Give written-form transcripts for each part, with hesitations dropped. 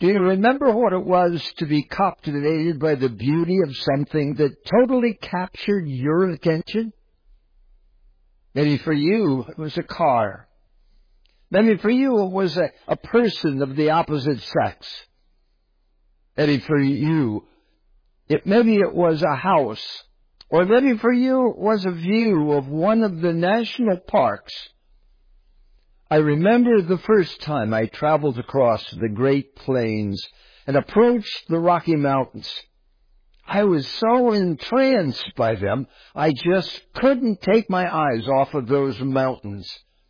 Do you remember what it was to be captivated by the beauty of something that totally captured your attention? Maybe for you, it was a car. Maybe for you, it was a person of the opposite sex. Maybe for you, maybe it was a house. Or maybe for you, it was a view of one of the national parks. I remember the first time I traveled across the Great Plains and approached the Rocky Mountains. I was so entranced by them, I just couldn't take my eyes off of those mountains.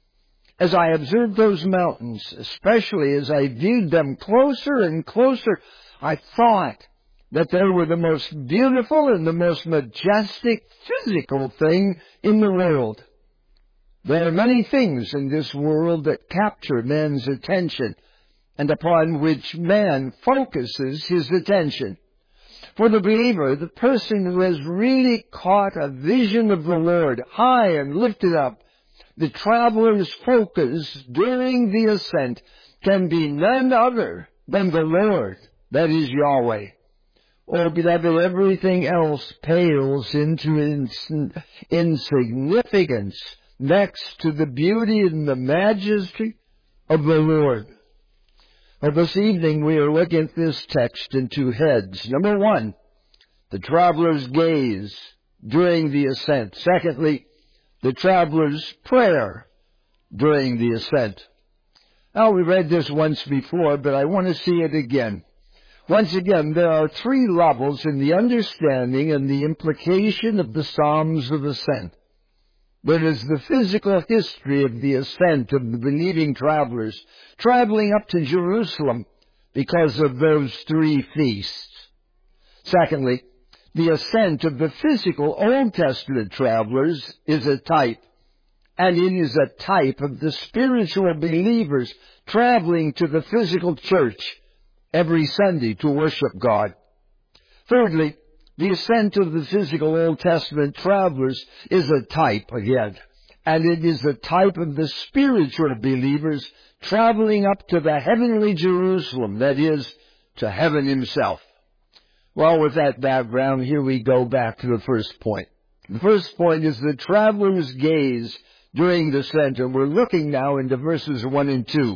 As I observed those mountains, especially as I viewed them closer and closer, I thought that they were the most beautiful and the most majestic physical thing in the world. There are many things in this world that capture man's attention and upon which man focuses his attention. For the believer, the person who has really caught a vision of the Lord high and lifted up, the traveler's focus during the ascent can be none other than the Lord, that is Yahweh. Oh, beloved, everything else pales into insignificance next to the beauty and the majesty of the Lord. Well, this evening we are looking at this text in two heads. Number one, the traveler's gaze during the ascent. Secondly, the traveler's prayer during the ascent. Now, we read this once before, but I want to see it again. Once again, there are three levels in the understanding and the implication of the Psalms of Ascent. There is the physical history of the ascent of the believing travelers traveling up to Jerusalem because of those three feasts. Secondly, the ascent of the physical Old Testament travelers is a type, and it is a type of the spiritual believers traveling to the physical church every Sunday to worship God. Thirdly, the ascent of the physical Old Testament travelers is a type again, and it is a type of the spiritual believers traveling up to the heavenly Jerusalem, that is, to heaven himself. Well, with that background, here we go back to the first point. The first point is the traveler's gaze during the ascent, and we're looking now into verses 1 and 2.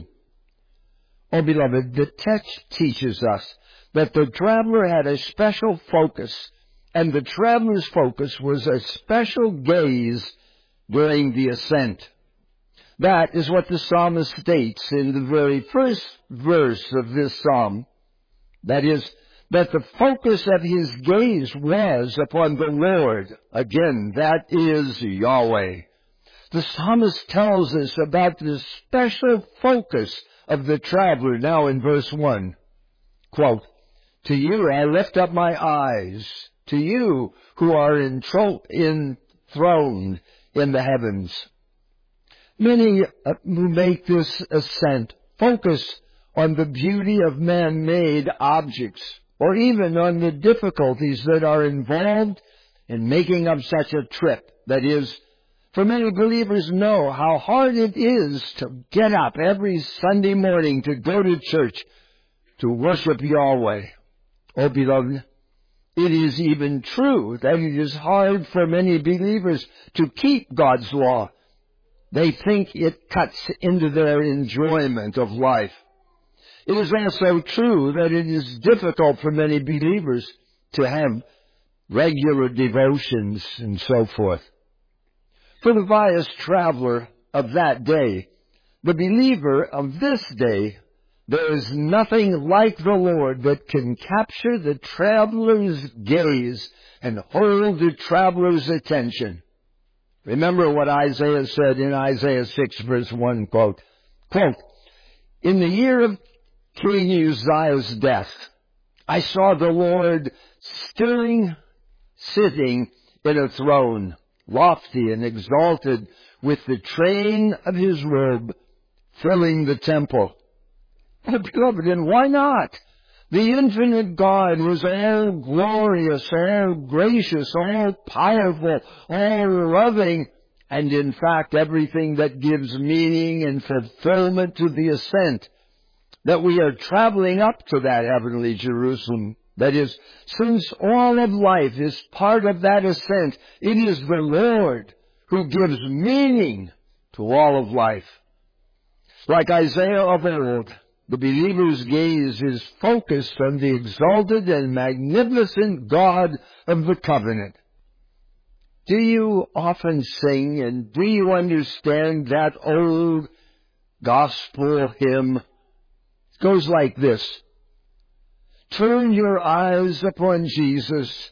Oh, beloved, the text teaches us that the traveler had a special focus, and the traveler's focus was a special gaze during the ascent. That is what the psalmist states in the very first verse of this psalm. That is, that the focus of his gaze was upon the Lord. Again, that is Yahweh. The psalmist tells us about the special focus of the traveler now in verse 1. Quote, "To you I lift up my eyes, to you who are enthroned in the heavens." Many who make this ascent focus on the beauty of man-made objects, or even on the difficulties that are involved in making up such a trip. That is, for many believers know how hard it is to get up every Sunday morning to go to church to worship Yahweh. Oh, beloved, it is even true that it is hard for many believers to keep God's law. They think it cuts into their enjoyment of life. It is also true that it is difficult for many believers to have regular devotions and so forth. For the pious traveler of that day, the believer of this day, there is nothing like the Lord that can capture the traveler's gaze and hold the traveler's attention. Remember what Isaiah said in Isaiah 6 verse 1, quote, "In the year of King Uzziah's death, I saw the Lord sitting in a throne, lofty and exalted, with the train of his robe filling the temple." Oh, beloved, and why not? The infinite God was all glorious, all gracious, all powerful, all loving, and in fact everything that gives meaning and fulfillment to the ascent that we are traveling up to that heavenly Jerusalem. That is, since all of life is part of that ascent, it is the Lord who gives meaning to all of life. Like Isaiah of old, the believer's gaze is focused on the exalted and magnificent God of the covenant. Do you often sing and do you understand that old gospel hymn? It goes like this. Turn your eyes upon Jesus.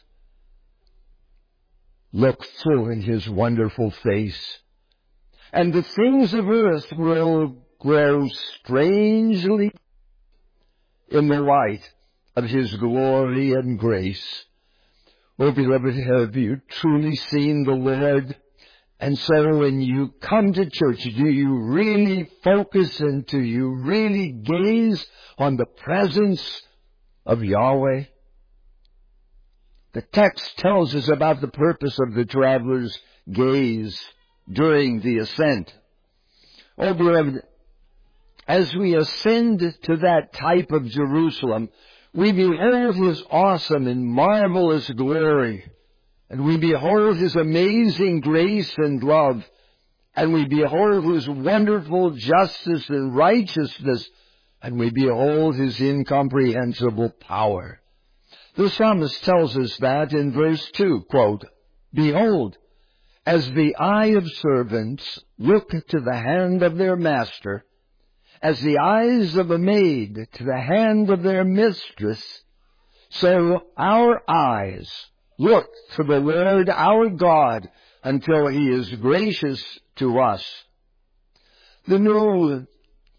Look full in his wonderful face, and the things of earth will grow strangely in the light of his glory and grace. Oh, beloved, have you truly seen the Lord? And so when you come to church, do you really focus and do you really gaze on the presence of Yahweh? The text tells us about the purpose of the traveler's gaze during the ascent. Oh, beloved, as we ascend to that type of Jerusalem, we behold his awesome and marvelous glory, and we behold his amazing grace and love, and we behold his wonderful justice and righteousness, and we behold his incomprehensible power. The psalmist tells us that in verse 2, quote, Behold, as the eye of servants look to the hand of their master, as the eyes of a maid to the hand of their mistress, so our eyes look to the Lord our God until he is gracious to us. The New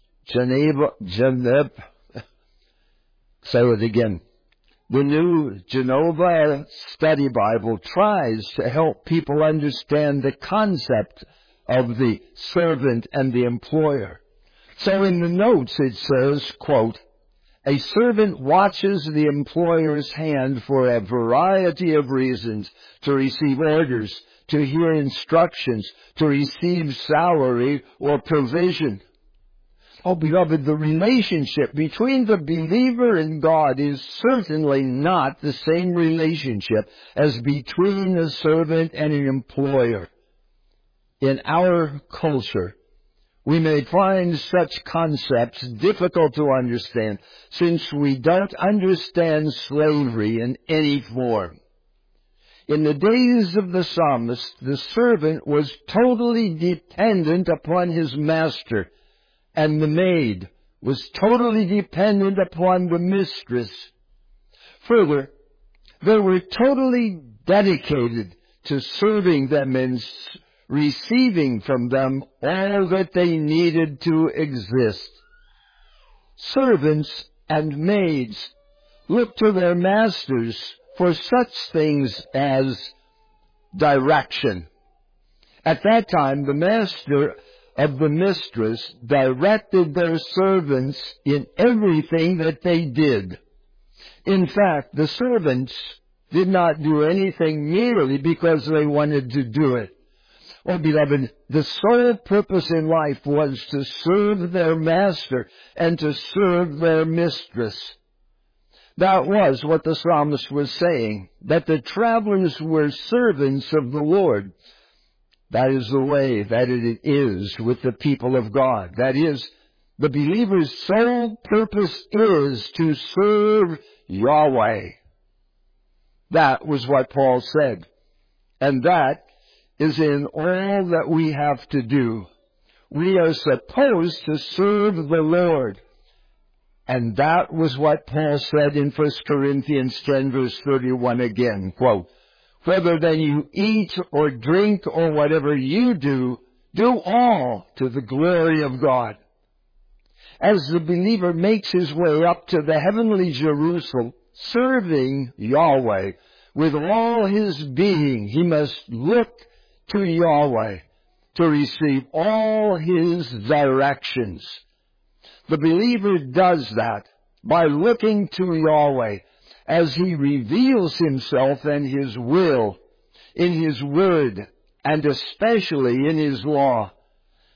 The New Geneva Study Bible tries to help people understand the concept of the servant and the employer. So in the notes it says, quote, A servant watches the employer's hand for a variety of reasons: to receive orders, to hear instructions, to receive salary or provision. Oh, beloved, the relationship between the believer and God is certainly not the same relationship as between a servant and an employer. In our culture, we may find such concepts difficult to understand since we don't understand slavery in any form. In the days of the psalmist, the servant was totally dependent upon his master, and the maid was totally dependent upon the mistress. Further, they were totally dedicated to serving them and receiving from them all that they needed to exist. Servants and maids looked to their masters for such things as direction. At that time, the master of the mistress directed their servants in everything that they did. In fact, the servants did not do anything merely because they wanted to do it. Oh, beloved, the sole purpose in life was to serve their master and to serve their mistress. That was what the psalmist was saying, that the travelers were servants of the Lord. That is the way that it is with the people of God. That is, the believer's sole purpose is to serve Yahweh. That was what Paul said. And that is in all that we have to do. We are supposed to serve the Lord. And that was what Paul said in 1 Corinthians 10, verse 31 again, quote, Whether then you eat or drink or whatever you do, do all to the glory of God. As the believer makes his way up to the heavenly Jerusalem, serving Yahweh with all his being, he must look to Yahweh to receive all his directions. The believer does that by looking to Yahweh as he reveals himself and his will in his word and especially in his law.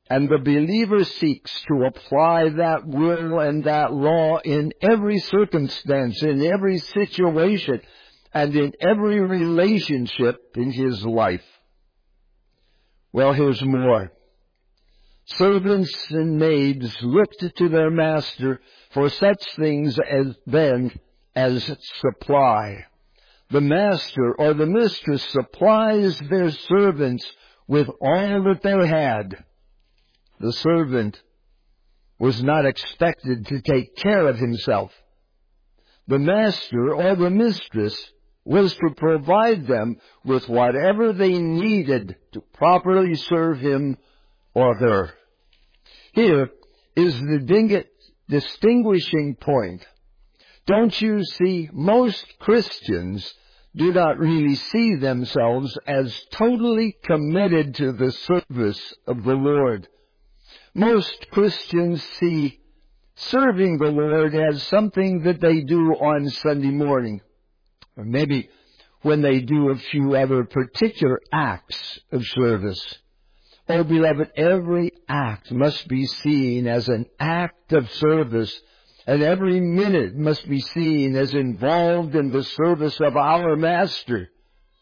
And the believer seeks to apply that will and that law in every circumstance, in every situation, and in every relationship in his life. Well, here's more. Servants and maids looked to their master for such things as supply. The master or the mistress supplies their servants with all that they had. The servant was not expected to take care of himself. The master or the mistress was to provide them with whatever they needed to properly serve him or her. Here is the distinguishing point. Don't you see, most Christians do not really see themselves as totally committed to the service of the Lord. Most Christians see serving the Lord as something that they do on Sunday morning, or maybe when they do a few other particular acts of service. Oh, beloved, every act must be seen as an act of service, and every minute must be seen as involved in the service of our Master.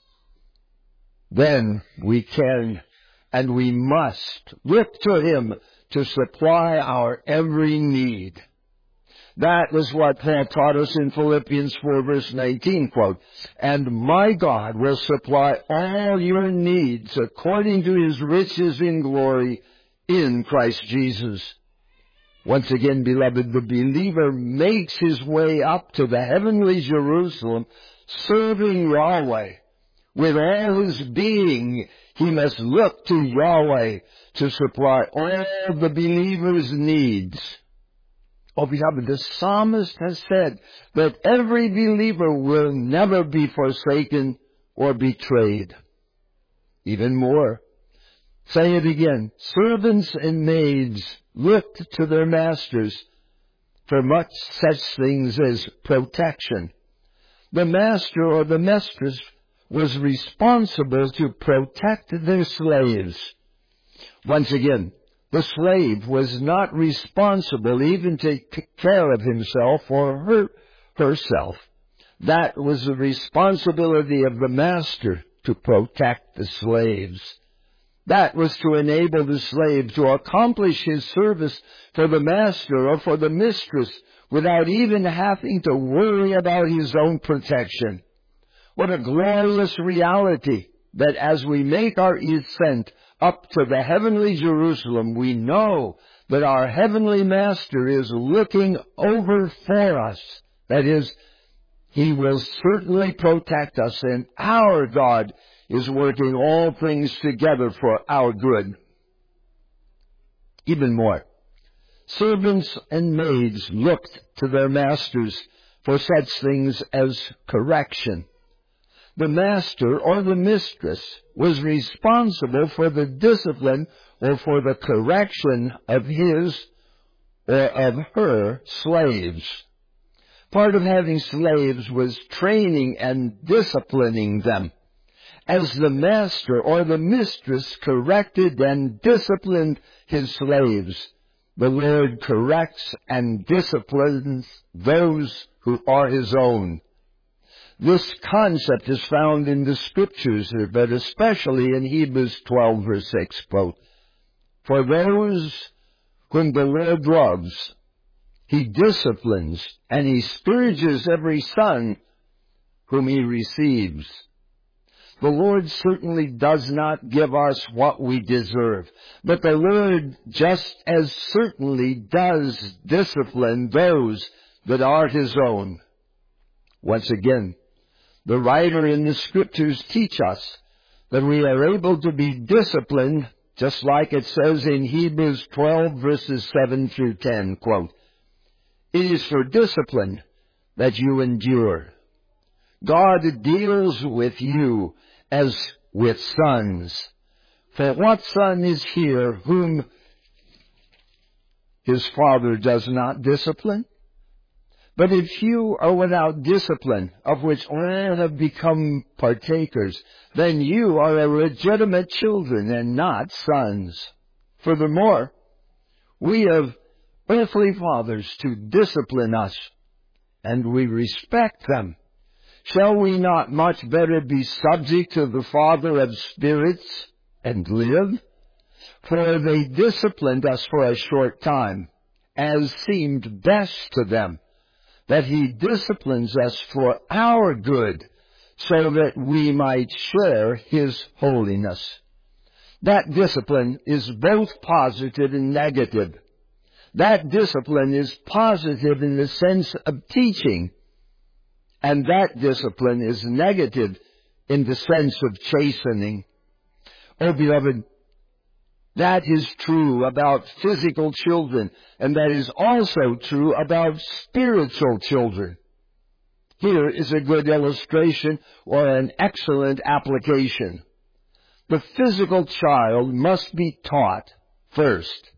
Then we can and we must look to Him to supply our every need. That was what Paul taught us in Philippians 4 verse 19, quote, "And my God will supply all your needs according to His riches in glory in Christ Jesus." Once again, beloved, the believer makes his way up to the heavenly Jerusalem, serving Yahweh. With all his being, he must look to Yahweh to supply all the believer's needs. Oh, beloved, the psalmist has said that every believer will never be forsaken or betrayed. Even more, say it again, servants and maids looked to their masters for much such things as protection. The master or the mistress was responsible to protect their slaves. Once again, the slave was not responsible even to take care of himself or herself. That was the responsibility of the master to protect the slaves. That was to enable the slave to accomplish his service for the master or for the mistress without even having to worry about his own protection. What a glorious reality that as we make our ascent up to the heavenly Jerusalem, we know that our heavenly Master is looking over for us. That is, He will certainly protect us, and our God is working all things together for our good. Even more, servants and maids looked to their masters for such things as correction. The master or the mistress was responsible for the discipline or for the correction of his or of her slaves. Part of having slaves was training and disciplining them. As the master or the mistress corrected and disciplined his slaves, the Lord corrects and disciplines those who are His own. This concept is found in the Scriptures, but especially in Hebrews 12, verse 6, quote, "For those whom the Lord loves, He disciplines, and He scourges every son whom He receives." The Lord certainly does not give us what we deserve, but the Lord just as certainly does discipline those that are His own. Once again, the writer in the Scriptures teach us that we are able to be disciplined, just like it says in Hebrews 12, verses 7 through 10, quote, "It is for discipline that you endure. God deals with you as with sons. For what son is here whom his father does not discipline? But if you are without discipline, of which all have become partakers, then you are illegitimate children and not sons." Furthermore, we have earthly fathers to discipline us, and we respect them. Shall we not much better be subject to the Father of spirits and live? For they disciplined us for a short time, as seemed best to them, that he disciplines us for our good, so that we might share his holiness. That discipline is both positive and negative. That discipline is positive in the sense of teaching, and that discipline is negative in the sense of chastening. Oh, beloved, that is true about physical children, and that is also true about spiritual children. Here is a good illustration or an excellent application. The physical child must be taught first.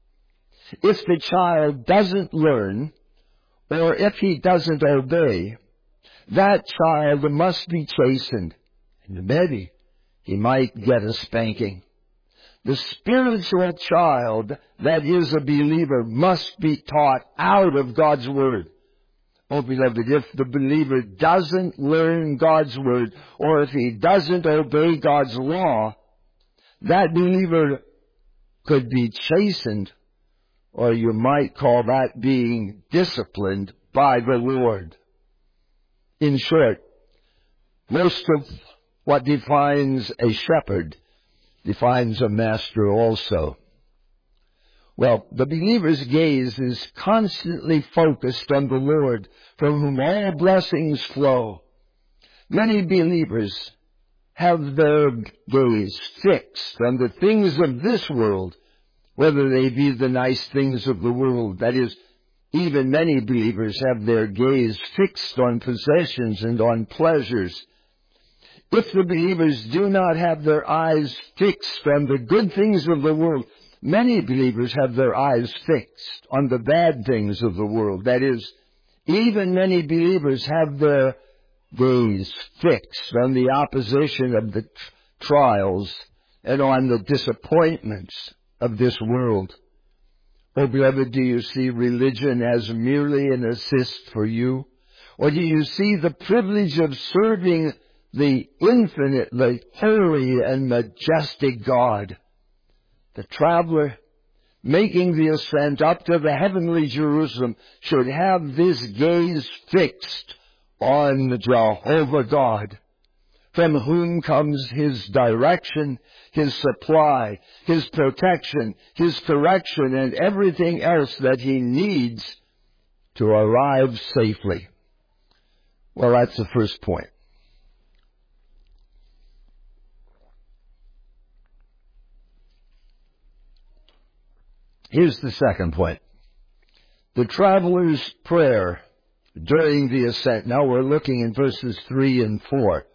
If the child doesn't learn, or if he doesn't obey, that child must be chastened, and maybe he might get a spanking. The spiritual child that is a believer must be taught out of God's Word. Oh, beloved, if the believer doesn't learn God's Word, or if he doesn't obey God's law, that believer could be chastened, or you might call that being disciplined by the Lord. In short, most of what defines a shepherd defines a master also. Well, the believer's gaze is constantly focused on the Lord, from whom all blessings flow. Many believers have their gaze fixed on the things of this world, whether they be the nice things of the world. That is, even many believers have their gaze fixed on possessions and on pleasures. If the believers do not have their eyes fixed on the good things of the world, many believers have their eyes fixed on the bad things of the world. That is, even many believers have their gaze fixed on the opposition of the trials and on the disappointments of this world. Oh, beloved, do you see religion as merely an assist for you? Or do you see the privilege of serving the infinitely holy and majestic God? The traveler making the ascent up to the heavenly Jerusalem should have this gaze fixed on Jehovah God, from whom comes his direction, his supply, his protection, his correction, and everything else that he needs to arrive safely. Well, that's the first point. Here's the second point. The traveler's prayer during the ascent. Now we're looking in verses 3 and 4.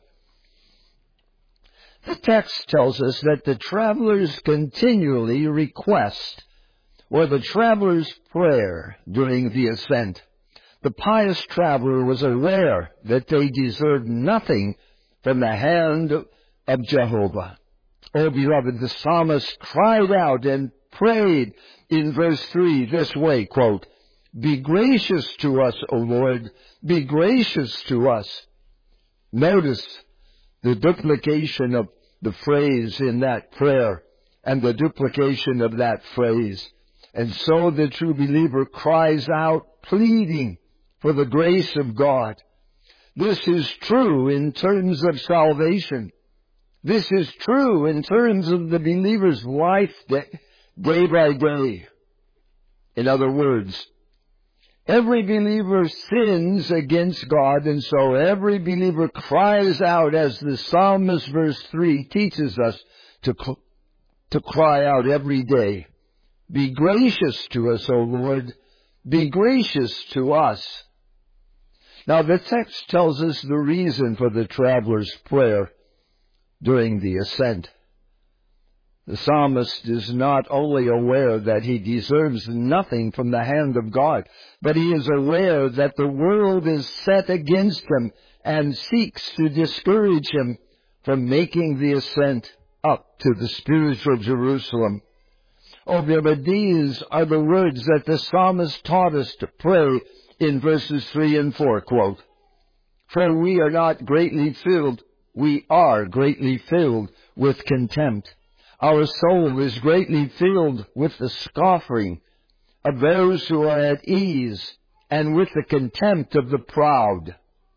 The text tells us that the travelers continually request, or the traveler's prayer during the ascent. The pious traveler was aware that they deserved nothing from the hand of Jehovah. Oh, beloved, the psalmist cried out and prayed in verse 3 this way, quote, "Be gracious to us, O Lord, be gracious to us." Notice the duplication of the phrase in that prayer and the duplication of that phrase. And so the true believer cries out, pleading for the grace of God. This is true in terms of salvation. This is true in terms of the believer's life day by day. In other words, every believer sins against God, and so every believer cries out, as the psalmist verse 3 teaches us to cry out every day. Be gracious to us, O Lord. Be gracious to us. Now, the text tells us the reason for the traveler's prayer during the ascent. The psalmist is not only aware that he deserves nothing from the hand of God, but he is aware that the world is set against him and seeks to discourage him from making the ascent up to the spiritual Jerusalem. Oh, beloved, these are the words that the psalmist taught us to pray in verses 3 and 4, quote, "For we are not greatly filled, we are greatly filled with contempt. Our soul is greatly filled with the scoffing of those who are at ease and with the contempt of the proud."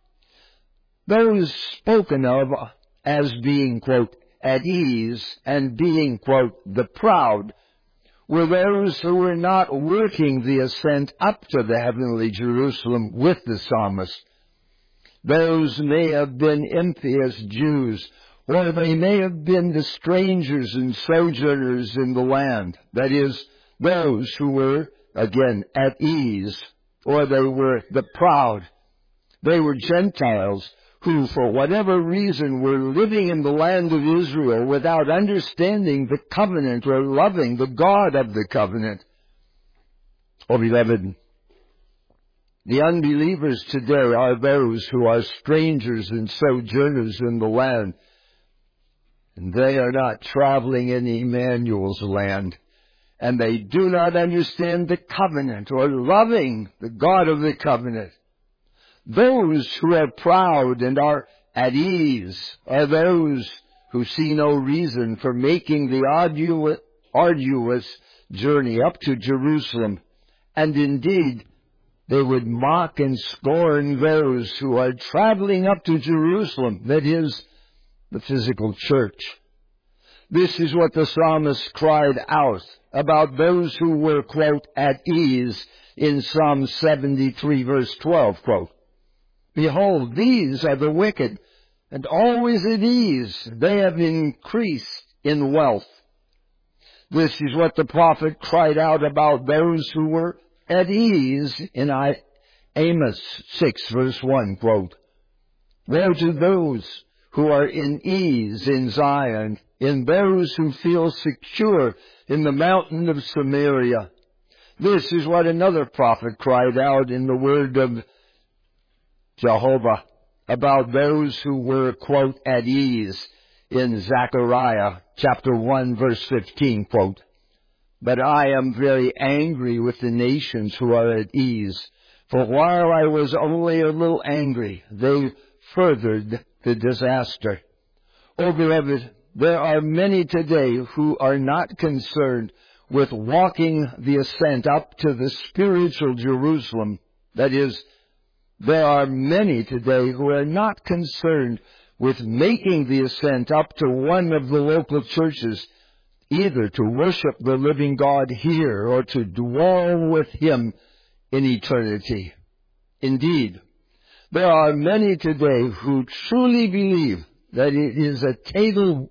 Those spoken of as being, quote, at ease and being, quote, the proud, were those who were not working the ascent up to the heavenly Jerusalem with the psalmist. Those may have been impious Jews, or they may have been the strangers and sojourners in the land. That is, those who were, again, at ease, or they were the proud. They were Gentiles who, for whatever reason, were living in the land of Israel without understanding the covenant or loving the God of the covenant. Oh, beloved, the unbelievers today are those who are strangers and sojourners in the land, and they are not traveling in Emmanuel's land, and they do not understand the covenant or loving the God of the covenant. Those who are proud and are at ease are those who see no reason for making the arduous journey up to Jerusalem, and indeed they would mock and scorn those who are traveling up to Jerusalem, that is, the physical church. This is what the psalmist cried out about those who were, quote, at ease in Psalm 73, verse 12, quote, "Behold, these are the wicked, and always at ease. They have increased in wealth." This is what the prophet cried out about those who were at ease in Amos 6, verse 1, quote, "Woe to those who are in ease in Zion, in those who feel secure in the mountain of Samaria." This is what another prophet cried out in the word of Jehovah about those who were, quote, at ease in Zechariah chapter 1, verse 15, quote, "But I am very angry with the nations who are at ease, for while I was only a little angry, they furthered the disaster." Oh, beloved, there are many today who are not concerned with walking the ascent up to the spiritual Jerusalem. That is, there are many today who are not concerned with making the ascent up to one of the local churches, either to worship the living God here or to dwell with Him in eternity. Indeed, there are many today who truly believe that it is a total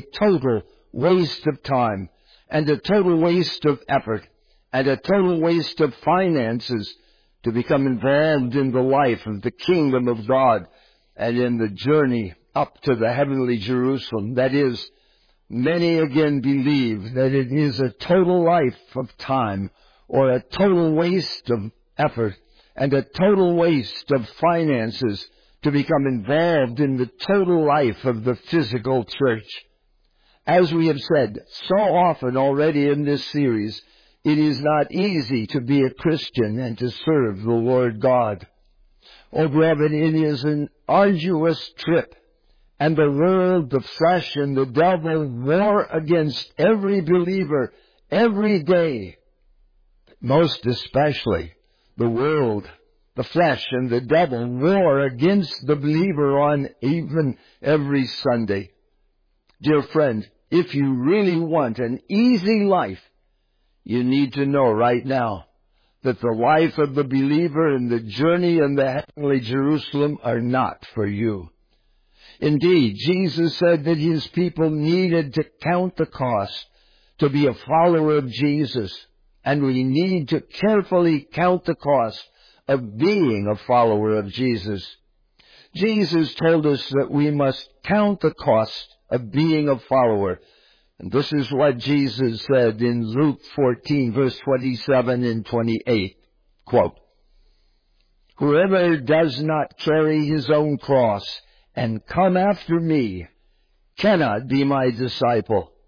waste of time and a total waste of effort and a total waste of finances to become involved in the life of the kingdom of God and in the journey up to the heavenly Jerusalem. That is, many again believe that it is a total life of time or a total waste of effort and a total waste of finances to become involved in the total life of the physical church. As we have said so often already in this series, it is not easy to be a Christian and to serve the Lord God. Oh, beloved, it is an arduous trip, and the world, the flesh, and the devil war against every believer every day. Most especially, the world, the flesh, and the devil war against the believer on even every Sunday. Dear friend, if you really want an easy life, you need to know right now that the life of the believer and the journey in the heavenly Jerusalem are not for you. Indeed, Jesus said that His people needed to count the cost to be a follower of Jesus, and we need to carefully count the cost of being a follower of Jesus. Jesus told us that we must count the cost of being a follower. And this is what Jesus said in Luke 14, verse 27 and 28. Quote, "Whoever does not carry his own cross and come after me cannot be my disciple.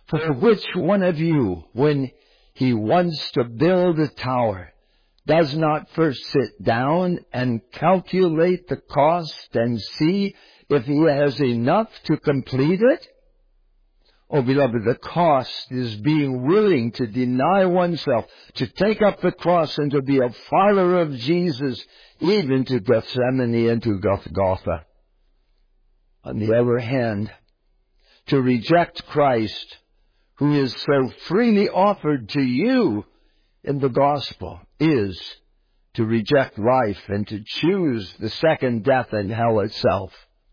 For which one of you, when he wants to build a tower, does not first sit down and calculate the cost and see if he has enough to complete it? Oh, beloved, the cost is being willing to deny oneself, to take up the cross and to be a follower of Jesus, even to Gethsemane and to Golgotha. On the other hand, to reject Christ, who is so freely offered to you in the gospel, is to reject life and to choose the second death and hell itself.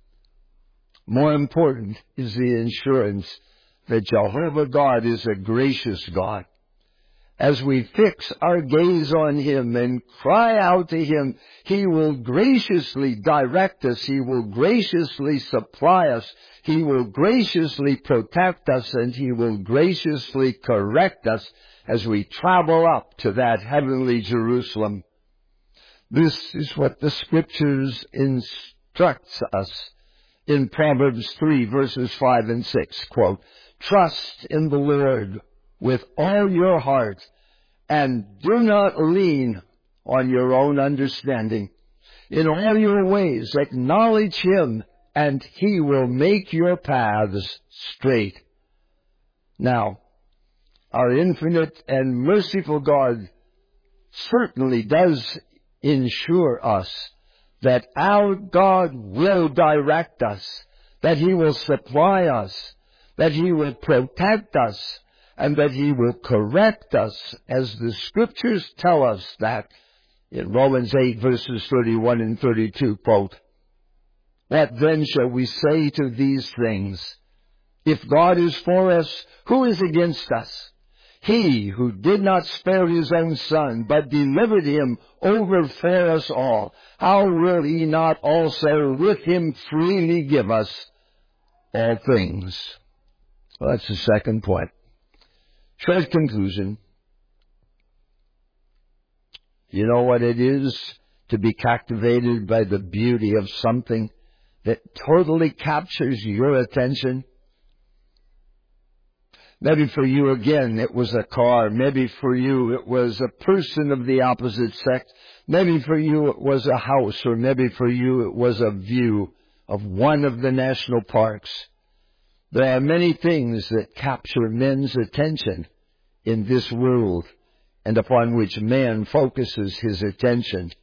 More important is the assurance that Jehovah God is a gracious God. As we fix our gaze on Him and cry out to Him, He will graciously direct us. He will graciously supply us. He will graciously protect us, and He will graciously correct us as we travel up to that heavenly Jerusalem. This is what the Scriptures instructs us in Proverbs 3, verses 5 and 6. Quote, "Trust in the Lord with all your heart, and do not lean on your own understanding. In all your ways acknowledge Him, and He will make your paths straight." Now, our infinite and merciful God certainly does ensure us that our God will direct us, that He will supply us, that He will protect us, and that He will correct us, as the Scriptures tell us that in Romans 8, verses 31 and 32, quote, "What then shall we say to these things? If God is for us, who is against us? He who did not spare His own Son, but delivered Him over for us all, how will He not also with Him freely give us all things?" Well, that's the second point. Short conclusion. You know what it is to be captivated by the beauty of something that totally captures your attention? Maybe for you, again, it was a car. Maybe for you, it was a person of the opposite sex. Maybe for you, it was a house. Or maybe for you, it was a view of one of the national parks. There are many things that capture men's attention in this world and upon which man focuses his attention.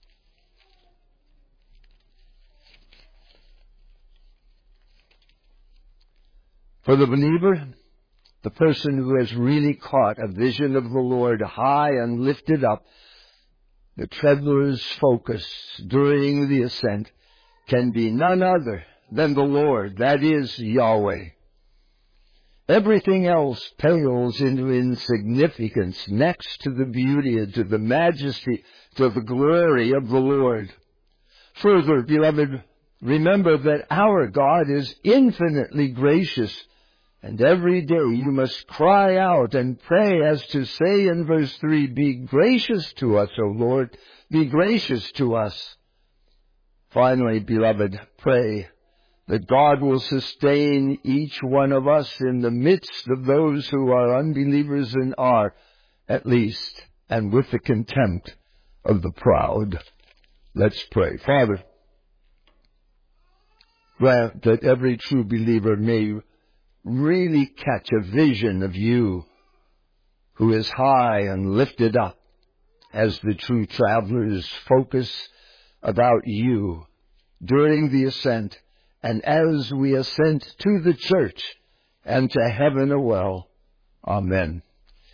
For the believer, the person who has really caught a vision of the Lord high and lifted up, the traveler's focus during the ascent can be none other than the Lord, that is, Yahweh. Everything else pales into insignificance next to the beauty and to the majesty, to the glory of the Lord. Further, beloved, remember that our God is infinitely gracious, and every day you must cry out and pray as to say in verse 3, "Be gracious to us, O Lord, be gracious to us." Finally, beloved, pray that God will sustain each one of us in the midst of those who are unbelievers and are, at least, and with the contempt of the proud. Let's pray. Father, grant that every true believer may really catch a vision of You, who is high and lifted up, as the true travelers focus about You during the ascent, and as we ascend to the church and to heaven a well. Amen.